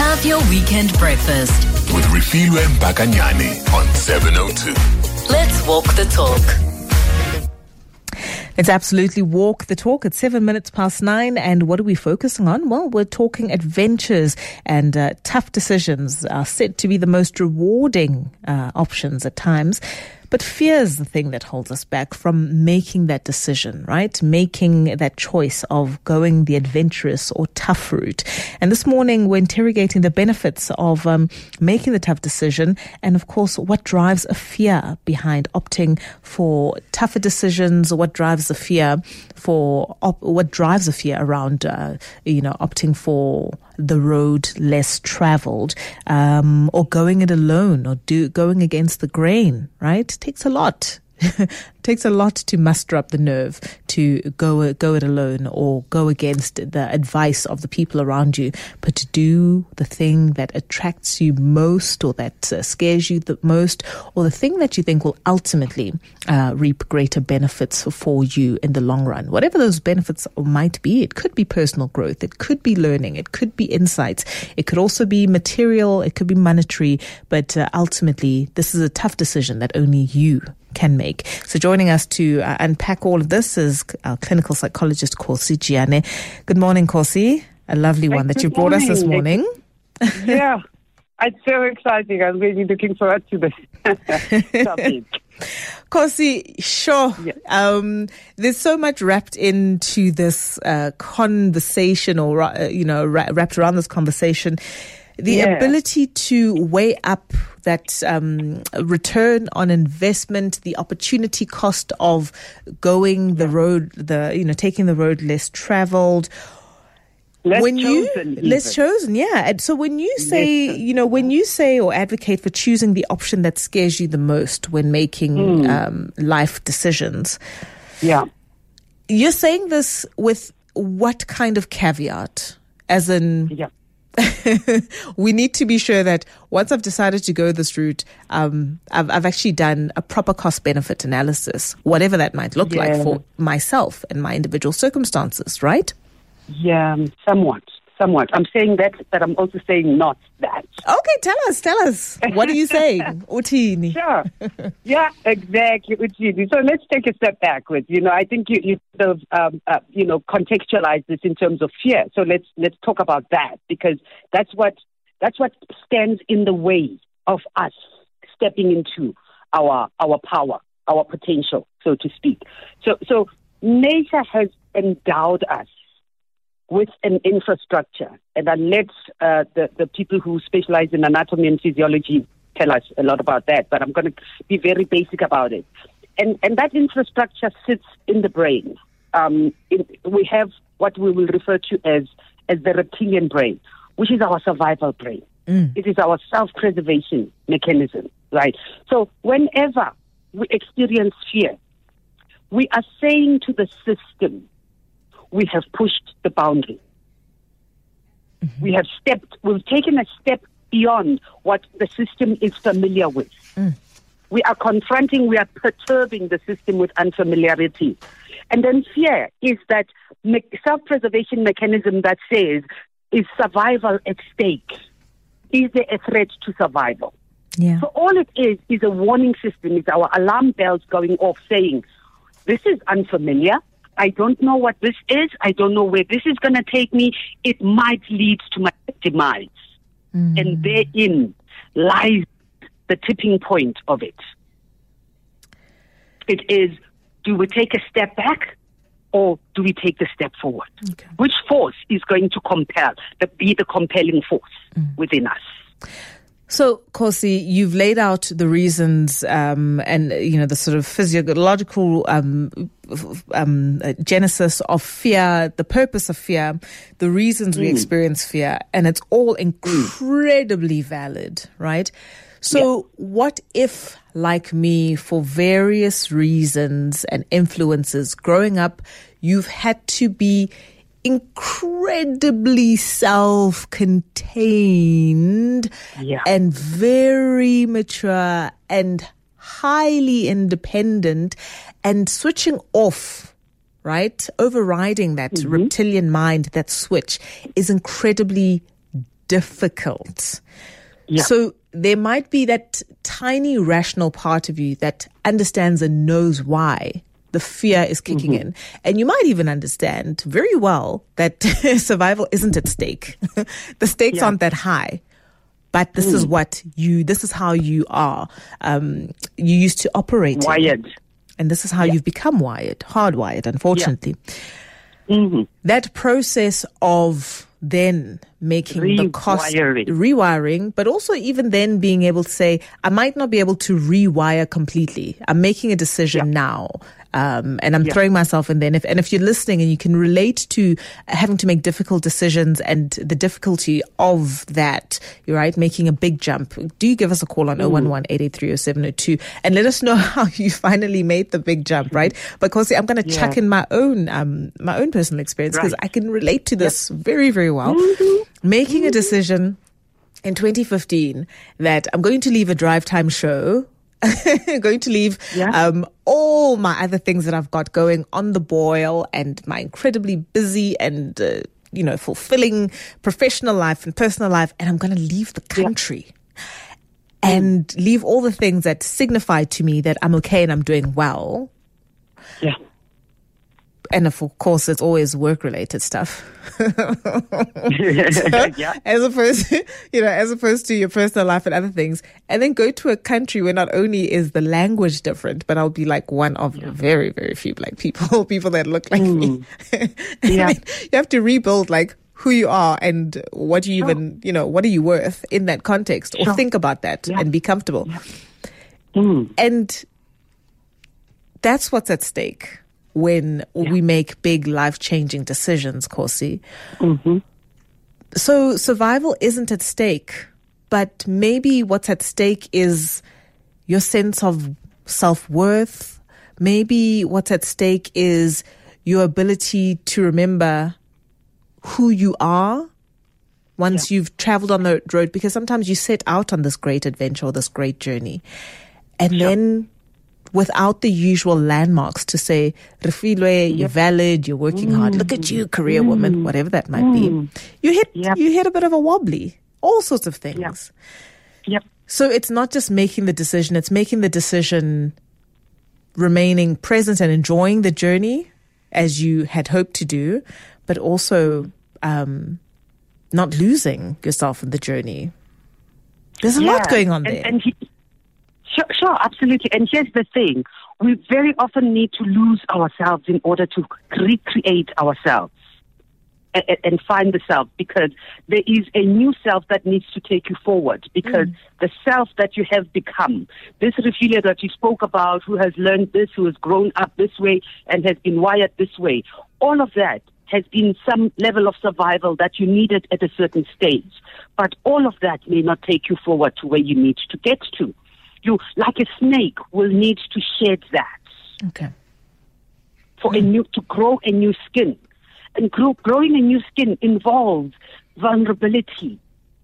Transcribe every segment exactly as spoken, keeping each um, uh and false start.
Have your weekend breakfast with Refilwe Mpakanyane on seven oh two. Let's walk the talk. Let's absolutely walk the talk. It's seven minutes past nine. And what are we focusing on? Well, we're talking adventures, and uh, tough decisions are said to be the most rewarding uh, options at times. But fear is the thing that holds us back from making that decision, right? Making that choice of going the adventurous or tough route. And this morning, we're interrogating the benefits of um, making the tough decision, and of course, what drives a fear behind opting for tougher decisions, what drives the fear for, op- what drives the fear around, uh, you know, opting for the road less traveled, um, or going it alone, or do going against the grain, right? It takes a lot. It takes a lot to muster up the nerve to go go it alone or go against the advice of the people around you, but to do the thing that attracts you most, or that uh, scares you the most, or the thing that you think will ultimately uh, reap greater benefits for you in the long run. Whatever those benefits might be, it could be personal growth, it could be learning, it could be insights, it could also be material, it could be monetary, but uh, ultimately this is a tough decision that only you can make. So joining us to uh, unpack all of this is our clinical psychologist, Khosi Jiyane. Good morning, Khosi. A lovely one that you brought us this morning. Yeah, it's so exciting. I'm really looking forward to this topic. Khosi, sure. Yeah. Um, there's so much wrapped into this uh, conversation, or uh, you know, ra- wrapped around this conversation. The yeah. ability to weigh up that um, return on investment, the opportunity cost of going the road, the you know, taking the road less traveled. Less when chosen, you less chosen, yeah. And so when you say, yes. you know, when you say or advocate for choosing the option that scares you the most when making mm. um, life decisions, yeah, you're saying this with what kind of caveat? As in, yeah. we need to be sure that once I've decided to go this route, um, I've, I've actually done a proper cost-benefit analysis, whatever that might look yeah. like for myself and my individual circumstances, right? Yeah, somewhat, somewhat. I'm saying that, but I'm also saying not that. Okay, tell us, tell us. What are you saying, Utini? Sure. Yeah, exactly, Utini. So let's take a step backwards. You know, I think you, you sort of, um, uh, you know, contextualize this in terms of fear. So let's let's talk about that, because that's what that's what stands in the way of us stepping into our our power, our potential, so to speak. So so nature has endowed us with an infrastructure, and I'll let uh, the, the people who specialize in anatomy and physiology tell us a lot about that, but I'm going to be very basic about it. And and that infrastructure sits in the brain. Um, in, we have what we will refer to as, as the reptilian brain, which is our survival brain. Mm. It is our self-preservation mechanism, right? So whenever we experience fear, we are saying to the system, we have pushed the boundary. Mm-hmm. We have stepped, we've taken a step beyond what the system is familiar with. Mm. We are confronting, we are perturbing the system with unfamiliarity. And then fear is that me- self-preservation mechanism that says, is survival at stake? Is there a threat to survival? Yeah. So all it is, is a warning system, it's our alarm bells going off saying, this is unfamiliar. I don't know what this is. I don't know where this is going to take me. It might lead to my demise. Mm. And therein lies the tipping point of it. It is, do we take a step back or do we take the step forward? Okay. Which force is going to compel, the, be the compelling force mm. within us? So, Khosi, you've laid out the reasons um, and, you know, the sort of physiological um, um, genesis of fear, the purpose of fear, the reasons mm. we experience fear, and it's all incredibly mm. valid, right? So yeah. what if, like me, for various reasons and influences growing up, you've had to be incredibly self-contained yeah. and very mature and highly independent, and switching off, right? Overriding that mm-hmm. reptilian mind, that switch is incredibly difficult. Yeah. So there might be that tiny rational part of you that understands and knows why the fear is kicking mm-hmm. in. And you might even understand very well that survival isn't at stake. The stakes yeah. aren't that high. But this mm. is what you, this is how you are. Um, you used to operate. Wired. And this is how yeah. you've become wired, hardwired, unfortunately. Yeah. Mm-hmm. That process of then making rewiring. the cost rewiring, but also even then being able to say, I might not be able to rewire completely. I'm making a decision yeah. now. Um, and I'm yeah. throwing myself in there. And if, and if you're listening and you can relate to having to make difficult decisions and the difficulty of that, you're right, making a big jump, do you give us a call on mm. zero one one, eight eight three, zero seven zero two and let us know how you finally made the big jump, right? Because I'm going to yeah. chuck in my own, um, my own personal experience because right. I can relate to this yep. very, very well. Mm-hmm. Making mm-hmm. a decision in twenty fifteen that I'm going to leave a drive time show going to leave yeah. um, all my other things that I've got going on the boil and my incredibly busy and, uh, you know, fulfilling professional life and personal life. And I'm going to leave the country yeah. and mm. leave all the things that signify to me that I'm okay and I'm doing well. Yeah. And of course, it's always work-related stuff. so, yeah. As opposed, to, you know, as opposed to your personal life and other things, and then go to a country where not only is the language different, but I'll be like one of yeah. very, very few black people, people that look like mm. me. yeah. I mean, you have to rebuild like who you are and what you sure. even, you know, what are you worth in that context, or sure. think about that yeah. and be comfortable. Yeah. Mm. And that's what's at stake when yeah. we make big life-changing decisions, Kosi. Mm-hmm. So survival isn't at stake, but maybe what's at stake is your sense of self-worth. Maybe what's at stake is your ability to remember who you are once yeah. you've traveled on the road, because sometimes you set out on this great adventure or this great journey, and sure. then without the usual landmarks to say, Refilwe, yep. you're valid, you're working mm. hard, look at you, career mm. woman, whatever that might mm. be. You hit yep. you hit a bit of a wobbly, all sorts of things. Yep. Yep. So it's not just making the decision, it's making the decision remaining present and enjoying the journey as you had hoped to do, but also um, not losing yourself in the journey. There's a yeah. lot going on there. And, and he, Sure, sure, absolutely. And here's the thing. We very often need to lose ourselves in order to recreate ourselves and, and find the self, because there is a new self that needs to take you forward, because mm. the self that you have become, this Refilwe that you spoke about, who has learned this, who has grown up this way and has been wired this way, all of that has been some level of survival that you needed at a certain stage. But all of that may not take you forward to where you need to get to. You, like a snake, will need to shed that. Okay. For mm. a new, to grow a new skin. And grow, growing a new skin involves vulnerability.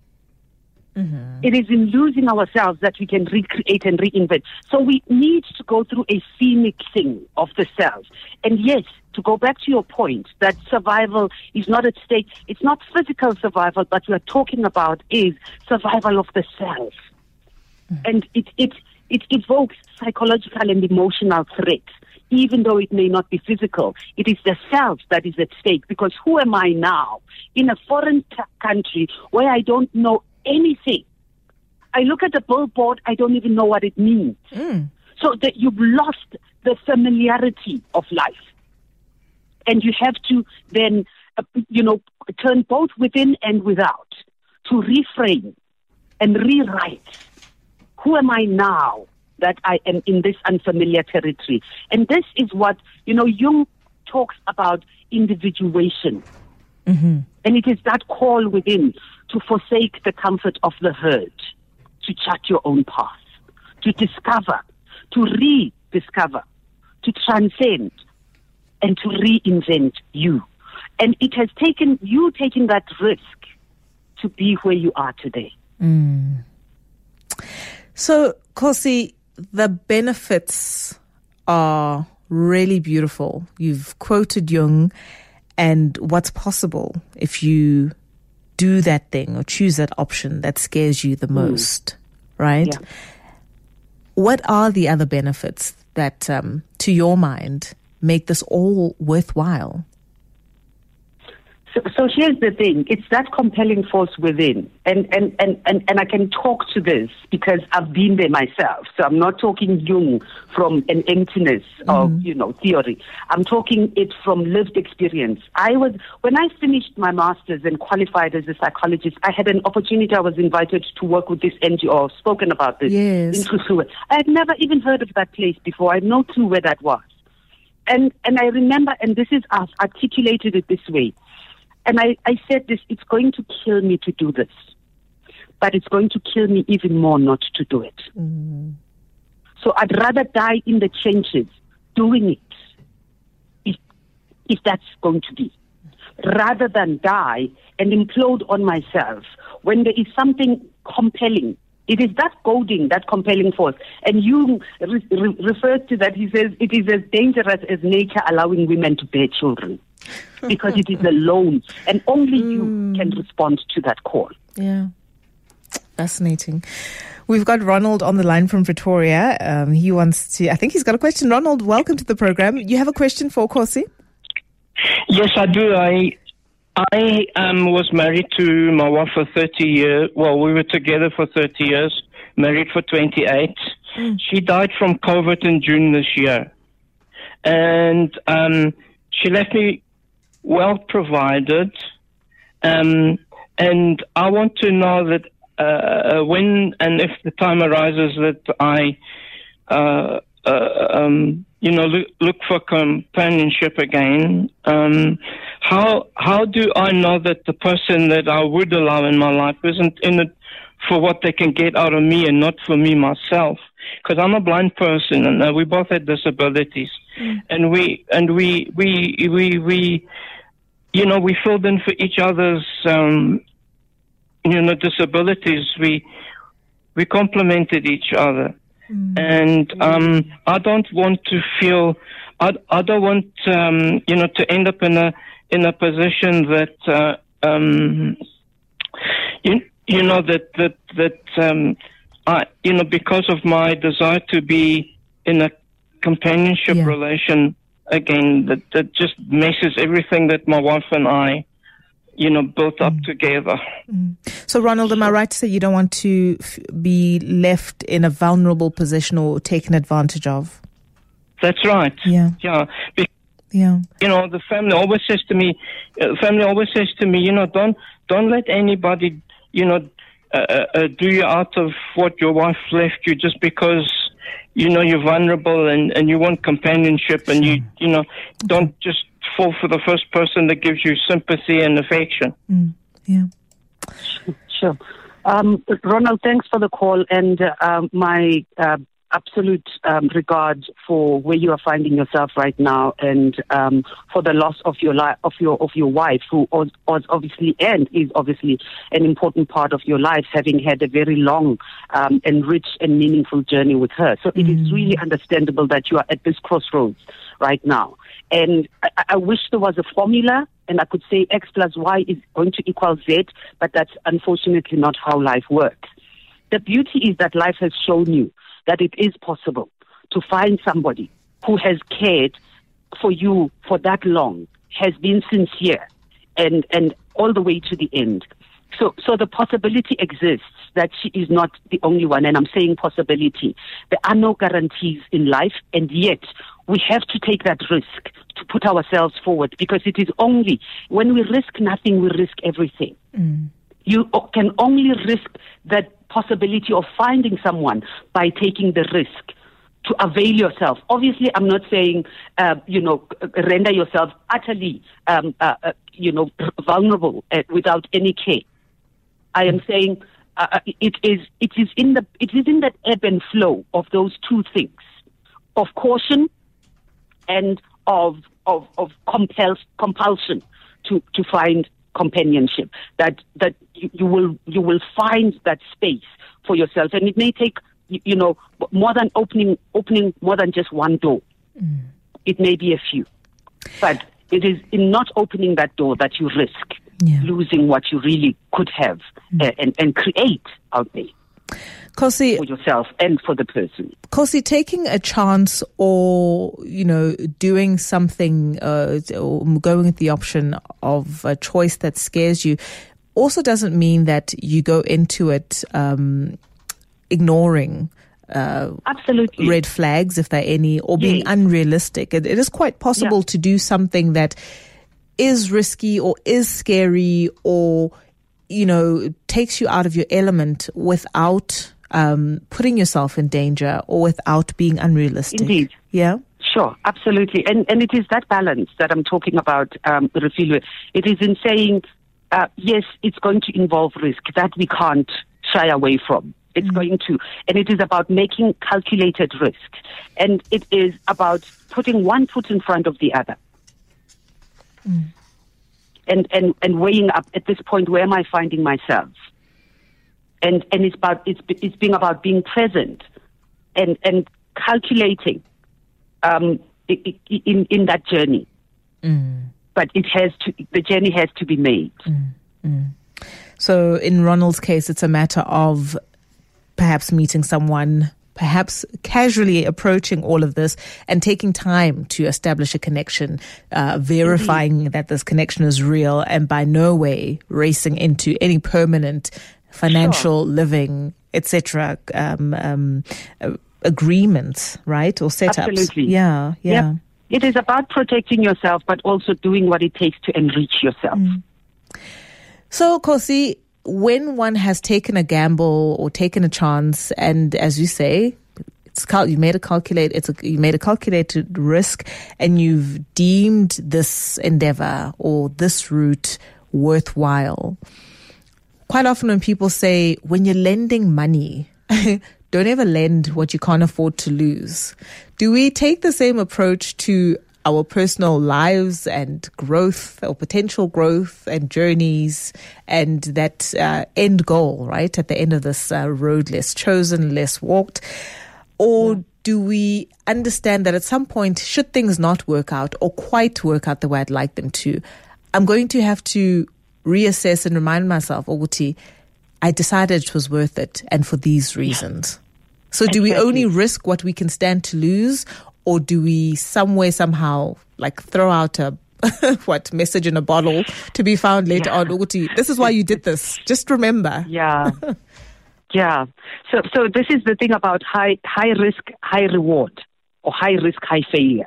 Mm-hmm. It is in losing ourselves that we can recreate and reinvent. So we need to go through a scenic thing of the self. And yes, to go back to your point, that survival is not at stake. It's not physical survival, but we are talking about is survival of the self. And it, it, it evokes psychological and emotional threat, even though it may not be physical. It is the self that is at stake, because who am I now in a foreign t- country where I don't know anything? I look at the billboard, I don't even know what it means. Mm. So that you've lost the familiarity of life. And you have to then, uh, you know, turn both within and without to reframe and rewrite. Who am I now that I am in this unfamiliar territory? And this is what, you know, Jung talks about individuation. Mm-hmm. And it is that call within to forsake the comfort of the herd, to chart your own path, to discover, to rediscover, to transcend, and to reinvent you. And it has taken you taking that risk to be where you are today. Mm. So, Kosi, the benefits are really beautiful. You've quoted Jung and what's possible if you do that thing or choose that option that scares you the most, mm. right? Yeah. What are the other benefits that, um, to your mind, make this all worthwhile? So, so here's the thing. It's that compelling force within. And, and, and, and, and I can talk to this because I've been there myself. So I'm not talking Jung from an emptiness of, mm. you know, theory. I'm talking it from lived experience. I was, when I finished my master's and qualified as a psychologist, I had an opportunity. I was invited to work with this N G O. I've spoken about this. Yes. In Kusuwe. I had never even heard of that place before. I had no clue where that was. And, and I remember, and this is, I've articulated it this way. And I, I said this, it's going to kill me to do this, but it's going to kill me even more not to do it. Mm. So I'd rather die in the trenches doing it, if, if that's going to be, rather than die and implode on myself when there is something compelling. It is that goading, that compelling force. And Jung re- re- refers to that. He says it is as dangerous as nature allowing women to bear children because it is alone and only mm. you can respond to that call. Yeah. Fascinating. We've got Ronald on the line from Pretoria. Um, he wants to, I think he's got a question. Ronald, welcome to the program. You have a question for Khosi? Yes, I do. I I um, was married to my wife for thirty years. Well, we were together for thirty years, married for twenty-eight. Mm. She died from COVID in June this year. And um, she left me well provided. Um, and I want to know that uh, when and if the time arises that I, uh, uh, um, you know, look, look for companionship again, um, how how do I know that the person that I would allow in my life isn't in it for what they can get out of me and not for me myself? Because I'm a blind person, and uh, we both had disabilities, mm. and we and we we we we, you know, we filled in for each other's, um, you know, disabilities. We we complemented each other. Mm. And um, I don't want to feel, I, I don't want, um, you know, to end up in a in a position that, uh, um, you, you know, that that that um, I, you know, because of my desire to be in a companionship yeah. relation again, that that just messes everything that my wife and I, you know, built up mm. together. Mm. So, Ronald, am I right to say you don't want to f- be left in a vulnerable position or taken advantage of? That's right. Yeah. Yeah. Be- yeah. You know, the family always says to me, uh, family always says to me, you know, don't don't let anybody, you know, uh, uh, do you out of what your wife left you just because, you know, you're vulnerable and, and you want companionship and you, you know, don't just fall for the first person that gives you sympathy and affection. Mm, yeah. Sure. Um, Ronald, thanks for the call and uh, my uh, absolute um, regard for where you are finding yourself right now and um, for the loss of your life, of your of your wife, who was, was obviously and is obviously an important part of your life, having had a very long um, and rich and meaningful journey with her. So mm. it is really understandable that you are at this crossroads right now. And I, I wish there was a formula and I could say X plus Y is going to equal Z, but that's unfortunately not how life works. The beauty is that life has shown you that it is possible to find somebody who has cared for you for that long, has been sincere, and, and all the way to the end. So, so the possibility exists that she is not the only one, and I'm saying possibility. There are no guarantees in life, and yet we have to take that risk to put ourselves forward, because it is only when we risk nothing, we risk everything. Mm. You can only risk that possibility of finding someone by taking the risk to avail yourself. Obviously, I'm not saying, uh, you know, render yourself utterly, um, uh, uh, you know, vulnerable uh, without any care. I am saying uh, it is it is in the it is in that ebb and flow of those two things, of caution and of of of compel, compulsion to, to find companionship. That that you, you will you will find that space for yourself, and it may take you, you know more than opening opening more than just one door. Mm. It may be a few, but it is in not opening that door that you risk yeah. losing what you really could have mm. uh, and, and create out there. Kosi, for yourself and for the person. Kosi, taking a chance or, you know, doing something uh, or going with the option of a choice that scares you also doesn't mean that you go into it um, ignoring uh, absolutely red flags, if there are any, or being yes. unrealistic. It, it is quite possible yeah. to do something that is risky or is scary or, you know, takes you out of your element without um, putting yourself in danger or without being unrealistic. Indeed. Yeah. Sure, absolutely. And and it is that balance that I'm talking about, um, Refilwe. It is in saying, uh, yes, it's going to involve risk that we can't shy away from. It's mm. going to. And it is about making calculated risk. And it is about putting one foot in front of the other. Mm. And, and, and weighing up at this point, where am I finding myself? And and it's about it's it's being about being present and and calculating um, in in that journey. Mm. But it has to the journey has to be made. Mm. Mm. So in Ronald's case, it's a matter of perhaps meeting someone, perhaps casually approaching all of this and taking time to establish a connection, uh, verifying mm-hmm. that this connection is real, and by no way racing into any permanent financial sure. living, et cetera, um, um, uh, agreements, right, or setups. Absolutely. Yeah, yeah. Yep. It is about protecting yourself, but also doing what it takes to enrich yourself. Mm. So, Kosi, when one has taken a gamble or taken a chance, and as you say, it's cal- you made a calculate, it's a, you made a calculated risk, and you've deemed this endeavor or this route worthwhile. Quite often when people say, when you're lending money, don't ever lend what you can't afford to lose. Do we take the same approach to our personal lives and growth or potential growth and journeys and that uh, end goal, right? At the end of this uh, road less chosen, less walked? Or yeah. do we understand that at some point, should things not work out or quite work out the way I'd like them to, I'm going to have to reassess and remind myself, Oguti, I decided it was worth it and for these reasons. Yeah. So do exactly. we only risk what we can stand to lose, or do we some way, somehow, like throw out a what message in a bottle to be found later yeah. on? Oguti, this is why you did this. Just remember. Yeah. Yeah. So so this is the thing about high high risk, high reward, or high risk, high failure.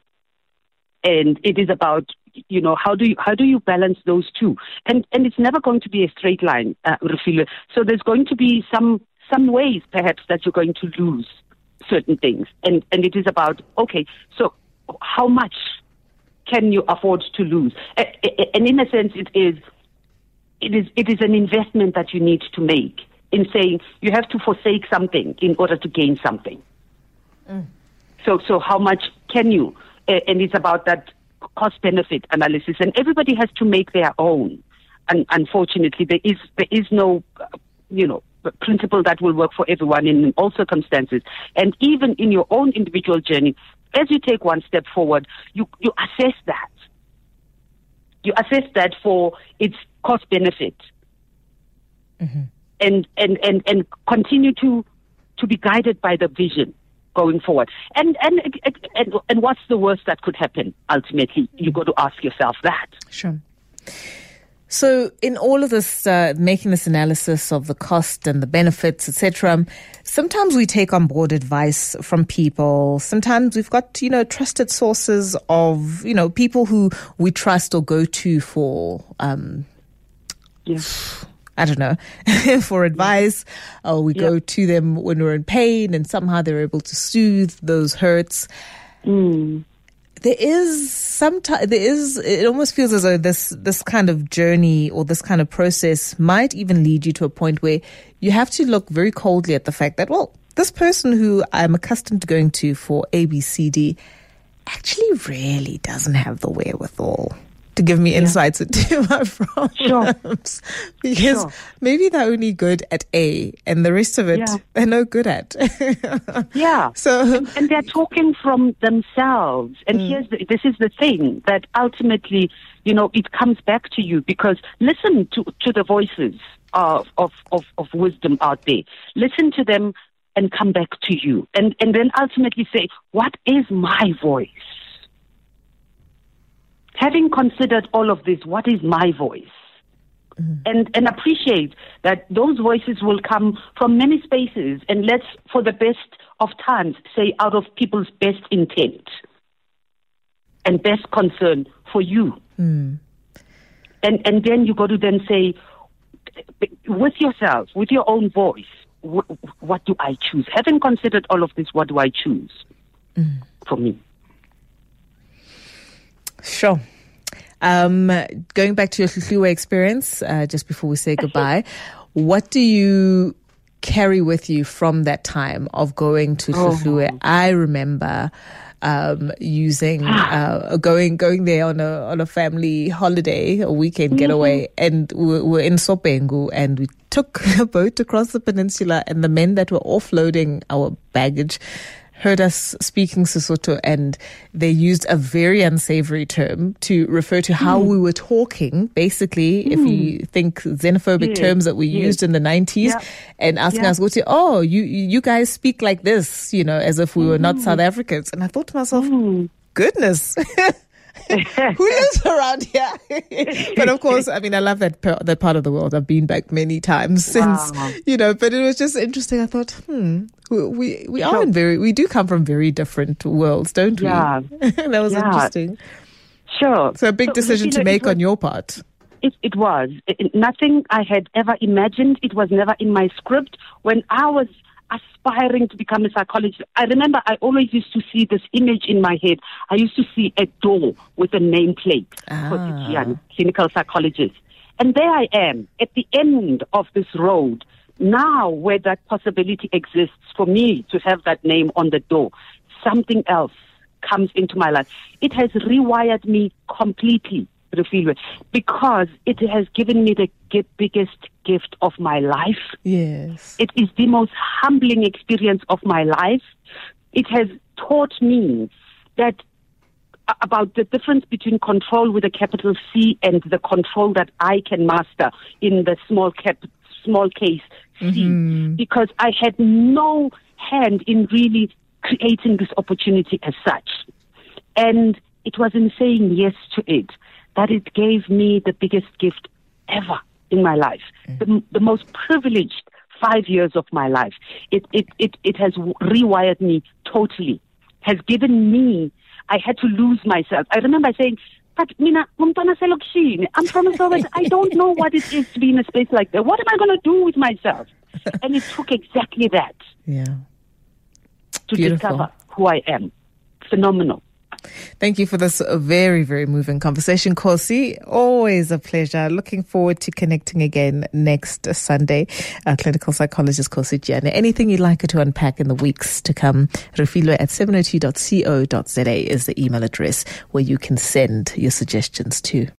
And it is about, you know, how do you how do you balance those two? And and it's never going to be a straight line, uh, Refilwe. So there's going to be some some ways perhaps that you're going to lose certain things. And and it is about, okay, so how much can you afford to lose? And in a sense, it is it is it is an investment that you need to make in saying you have to forsake something in order to gain something. Mm. So so how much can you? And it's about that cost-benefit analysis, and everybody has to make their own. And unfortunately, there is there is no, uh, you know, principle that will work for everyone in all circumstances. And even in your own individual journey, as you take one step forward, you you assess that. You assess that for its cost-benefit, mm-hmm. and and and and continue to to be guided by the vision going forward. And, and and and what's the worst that could happen? Ultimately, you got to ask yourself that. Sure. So in all of this, uh, making this analysis of the cost and the benefits, et cetera, sometimes we take on board advice from people. Sometimes we've got, you know, trusted sources of, you know, people who we trust or go to for, um, yes. I don't know, for advice, or we yep. go to them when we're in pain, and somehow they're able to soothe those hurts. Mm. There is sometimes there is. It almost feels as though this this kind of journey or this kind of process might even lead you to a point where you have to look very coldly at the fact that, well, this person who I'm accustomed to going to for A, B, C, D actually really doesn't have the wherewithal. to give me insights into my problems. Sure. Because Sure. maybe they're only good at A and the rest of it Yeah. they're no good at. Yeah. So and, and they're talking from themselves. And Mm. here's the, this is the thing that ultimately, you know, it comes back to you, because listen to, to the voices of, of, of, of wisdom out there. Listen to them and come back to you. And, and then ultimately say, what is my voice? Having considered all of this, what is my voice? Mm. And and appreciate that those voices will come from many spaces, and let's, for the best of times, say out of people's best intent and best concern for you. Mm. And and then you got to then say, with yourself, with your own voice, wh- what do I choose? Having considered all of this, what do I choose mm. for me? Sure. Um, going back to your Hluhluwe experience, uh, just before we say goodbye, what do you carry with you from that time of going to Hluhluwe? Oh. I remember um, using uh, going going there on a on a family holiday, a weekend getaway, mm-hmm. and we were in Sopengu, and we took a boat across the peninsula, and the men that were offloading our baggage heard us speaking Sesotho, and they used a very unsavory term to refer to how mm. we were talking. Basically, mm. if you think xenophobic yes. terms that we yes. used in the nineties, yeah. and asking yeah. us, "Oh, you you guys speak like this," you know, as if we were mm. not South Africans. And I thought to myself, mm. "Goodness." Who lives around here? But of course, I mean, I love that per- that part of the world. I've been back many times since, wow. you know. But it was just interesting. I thought, hmm, we we are sure. in very we do come from very different worlds, don't we? Yeah, that was yeah. interesting. Sure. So a big so, decision you know, to make was, on your part. It it was it, nothing I had ever imagined. It was never in my script. When I was aspiring to become a psychologist, I remember I always used to see this image in my head. I used to see a door with a nameplate ah. for Tiziana, clinical psychologist. And there I am at the end of this road, now where that possibility exists for me to have that name on the door. Something else comes into my life. It has rewired me completely, because it has given me the biggest gift of my life. Yes. It is the most humbling experience of my life. It has taught me that about the difference between control with a capital C and the control that I can master in the small cap, small case C, mm-hmm. because I had no hand in really creating this opportunity as such. And it was in saying yes to it that it gave me the biggest gift ever in my life, mm. the, the most privileged five years of my life. It, it, it, it has rewired me totally, has given me, I had to lose myself. I remember saying, but Mina, I'm from a Soweto. I don't know what it is to be in a space like that. What am I going to do with myself? And it took exactly that yeah. to Beautiful. discover who I am. Phenomenal. Thank you for this very, very moving conversation, Kosi. Always a pleasure. Looking forward to connecting again next Sunday. Uh, clinical psychologist Kosi Jiane. Anything you'd like her to unpack in the weeks to come, Refilwe at seven oh two dot co dot za is the email address where you can send your suggestions to.